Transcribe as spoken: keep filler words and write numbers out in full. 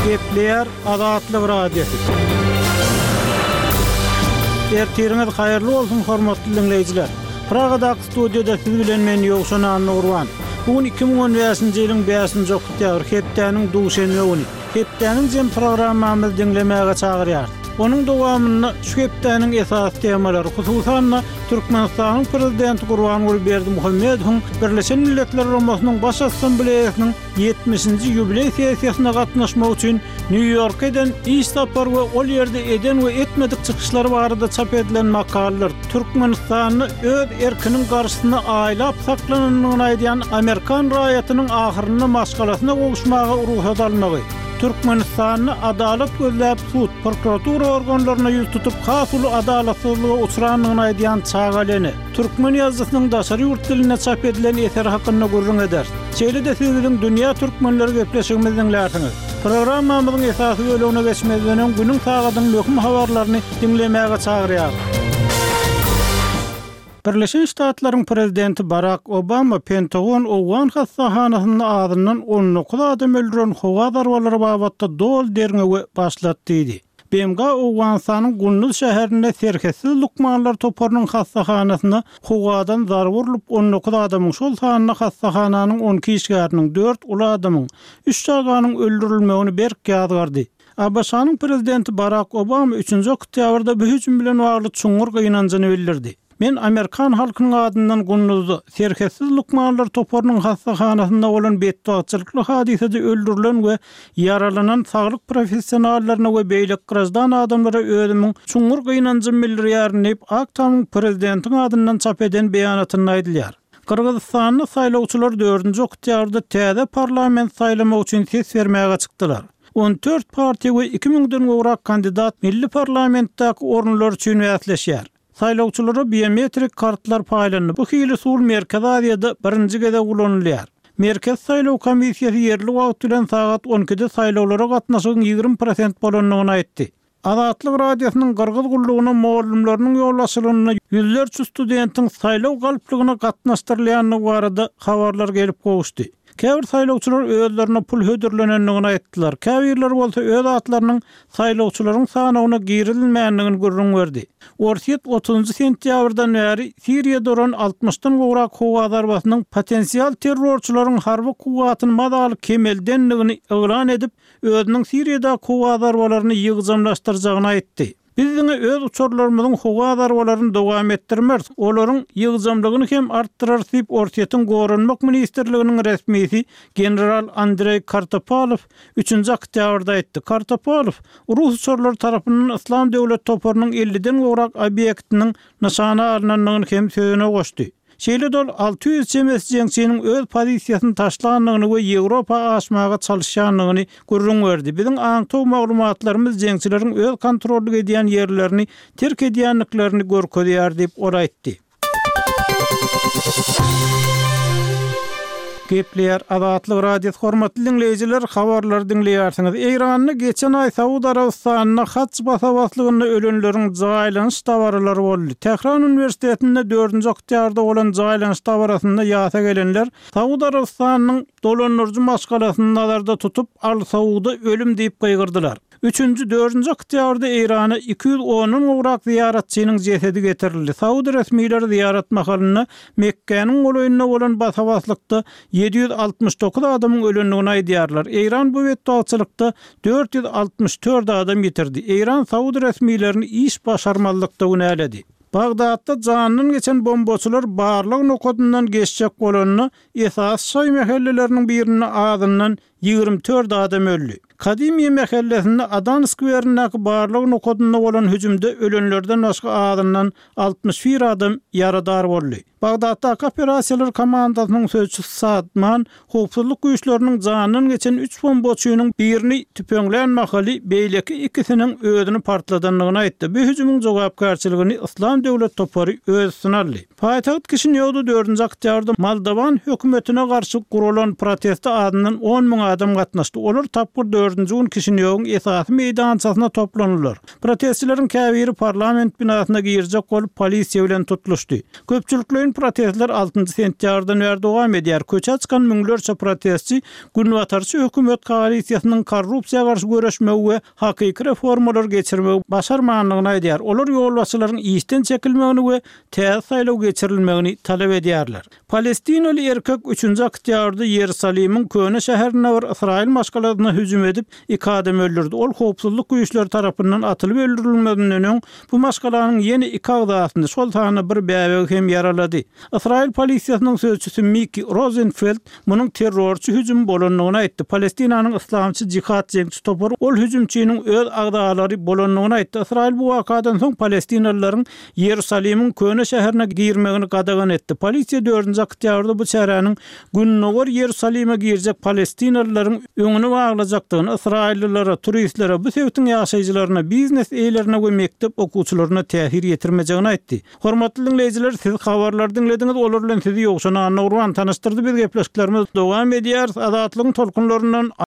Gepler Azatlyk Radiosu. Ertiriniz hayırlı olsun hormatly dinleyijiler. Pragadak studiyada siz bilen men Ýogşan Anurwan. Bugün iki bin on beşinji ýylyň beşinji oktýabr hepdeniň duşenbe güni. Hepdeniň jem programmamyzy dinlemäge çagyrýar. Onun dowamyny şu hepdeniň esas temalary, hususan Türkmenistanyň prezidenti Gurbanguly Berdimuhammedowyň Birleşen Milletler Uramasynyň Baş Assambleýasynyň yetmişinji ýubiley sessiýasyna gatnaşmak üçin New York'dan iş tapar we ol ýerde eden we etmedik çykyşlar barada çap edilen makalalar Türkmenistanyny öz erkiniň garşysyna aýlap saklananyny aýdýan Amerikan raýatynyň ahyryny maşgalasyna gowuşmaga ruhsat almagy, Türkmenistanyny adalet gözläp sud, prokuratura organlaryna ýüz tutup hasulu adalatsızlyga uçuranyny aýdýan çağaleny, türkmen ýazgysynyň daşary ýurt diline çap edilen eser hakynda gurrun eder. Şeýle-de sizin dünýä türkmenleri gepleşigimiziň läsiňiz. Programmamyzyň esasy bölümine geçmeden günüň sagatyň möhüm habarlaryny dinlemäge çagyrýar. Birleşen Ştatlaryň prezidenti Barack Obama Pentagon Owgan hasahanasyny adyndan on dokuz adam öldüren howa darbalary babatda dol derňegi başlatdy. B M G Owganstanyň Gunnuz şäherinde serketsiz lukmanlar toparynyň hasahanasyna howadan zarar vurulyp on dokuz adamyň şol sanyna hasahananyň on iki işgäriniň dört uly adamyň üç çaganyň öldürilmegini berk ýazgardy. A B S-nyň prezidenti Barack Obama üçinji oktýabrda bu hüjüm bilen bagly çuňur gynanjyny bildirdi. Men Amerikan halkynyň adyndan Gunnuzda serketsiz lukmanlar toparynyň hasahanasynda bolan bedbahtçylykly hadisede öldürilen we yaralanan saglyk professionallaryna we beýlik grazdan adamlara özümiň çuňur gynanjyny bildirýärin diýip Aktamyň prezidentiň adyndan çap eden beýanatyny aýdylýar. Kyrgyzstanyň saýlawçylar dördünji oktýabrda täze parlament saýlama üçin ses bermäge çykdylar. on dört partiýa we iki miňden gowrak kandidat milli parlamentdäki orunlar üçin wäsleşýär. Saýlawçylara biometrik kartlar paýlandy. Bu hili sul Merkez Aziýada birinji gede kullanylýar. Merkez saýlaw komissiýasy ýerli wagt bilen sagat on ikide saýlawlara gatnaşygyň ýygrimi prosent bolanyny aýtdy. Azatlyk radiosynyň Gyrgyz gullugyna moğolumlarynyň ýollaşylygyna ýüzlerçe studentiň saýlaw galplygyna gatnaşdyrylýanyny barada habarlar gelip gowuşdy. Käbir saýlawçylar özlerine pul hödürlenenligini aýtdylar. Käbirler bolsa öz atlarynyň saýlawçylaryň sanawyna girilmänligini gurrun berdi. Orsiýet otuzunji sentýabrdan bäri Siriýada duran altmışdan gowrak howa darbasynyň potensial terrorçylaryň harby kuwatyny madaly kemeldenligini elan edip, özüniň Siriýada howa darbalaryny ýygyjamlaşdyrajagyny aýtdy. Bizdiňe öz uçurlarymyzyň howa darbalaryny dowam etdirmer, olaryň ýygyjamlygyny hem artdyrar diýip Orsiýetiň Gorunmak ministrliginiň resmisi general Andrey Kartopolov üçinji oktýabrda aýtdy. Kartopolov Rus uçurlary tarapyndan Islam döwlet toparynyň elliden gowrak obyektiniň nyşana alynanyny hem sözüne goşdy. Şeýle dol alty ýüz çemes jeňçiniň öz pozisiýasyny taşlanyny we Ýewropa aşmaga çalyşýanyny gurrun berdi. Biziň aňtaw maglumatlarymyz jeňçileriň öz kontrolly edýän ýerlerini terk edýänliklerini görkezýär diýip oraýtdy. Gepler Azatlyk Radiosu hormatly dinleyijiler, habarlar dinleýärsiňiz. Eýranyň geçen aý Saudy Arabistanyna haç basawatlygyny ölenleriň jaýlanyş tawarlary boldy. Tehran Üniversitetinde dördünji oktýabrda bolan jaýlanyş tawarasyna ýasa gelenler Saudy Arabistanynyň dolanurjy maşgalasyny nazarda tutup al Saudy ölüm diýip gaýgyrdylar. üçinji dördünji oktýabrda Eýrana iki yüz onun gowrak ziyaretçiniň jesedi getirildi. Saudy resmiýetleri ziyaret mahalyny Mekke'niň goýunyna bolan basawatlykda yedi yüz altmış dokuz adamyň ölenligini aýdýarlar. Eýran bu bedbahtçylykda dört yüz altmış dört adam ýitirdi. Eýran Saudy resmiýetlerini iş başarmazlykda günäledi. Bagdatda janynyň geçen bombaçylar barlyk nokodundan geçjek bolanyny esas şoý mehelleleriniň birine adyndan ýygrimi dört adam öldü. Kadimiye mehellesinde Adan skwerindäki barlyk nokoduna bolan hüjümde ölenlerden başga adyndan altmış bir adam yaradar boldy. Bagdatda operasiýalar komandasynyň sözçüsü Sadman howpsuzlyk güýçleriniň janynyň geçen üç bombaçynyň birini tüpeňlen mahaly beýleki ikisiniň özüni partladanlygyny aýtdy. Bu hüjümüň jogapkarçylygyny Islam döwlet topary öz synarly. Paýtaxt Kişinewde dördünji oktýabrda Moldowan hökümetine garşy gurulan protest adyndan on miň adam gatnaşdy. Olar tapyr dördünji gün Kişinev'in esasy meydançasyna toplanýarlar. Protestçilerin käbiri parlament binasyna girjek bolup polisiýa bilen tutuluşdy. Köpçüliklerin protestler altıncı sentýardan beri dowam edýär. Köçe çykan müňlerçe protestçi günbatarçy hökümet koalisiýasynyň korrupsiýaga garşy göreşmegi we hakyky reformalar geçirmegi başarmanlygyny aýdýar. Olar ýolbaşçylaryň işden çekilmegini we täze saýlaw geçirilmegini talap edýärler. Palestinaly erkek üçünji oktýabrda Ýerusalimyň köne şäherine bir Israil maşgalatyna hüjüm edip iki adam öldürdi. Ol howpsuzlyk güýçleri tarapyndan atylyp öldürilmeden öňň bu maşgalanyň ýeni iki agdasyny şol taýyny bir bäbeg hem yaralady. Israil polisiýasynyň sözçüsü Miki Rosenfeld munyň terrorçy hüjüm bolanlygyny aýtdy. Palestinanyň islamçy jihad jeňçi topary ol hüjümçiniň öz agdalary bolanlygyny aýtdy. Israil bu wakadan soň Palestinalylaryň Ýerusalimyň köne şäherine girmegini gadagan etdi. Polisiýa dördünji oktýabrda bu çäräniň günnäger Ýerusalimä girjek Palestinalylaryň öňüni baglajakdygyny, Israillilara, turistlere, bu sebäpden ýaşaýjylaryna, biznes eýlerine we mektep okuwçylaryna täsir ýetirmejegini aýtdy. Hormatly dinleýijiler, siz habarlar dinlediňiz, olar bilen sizi ýokşana Nurwan tanıştyrdy. Biz gepleşiklerimiz dowam edýär. Azatlygyň tolkunlaryndan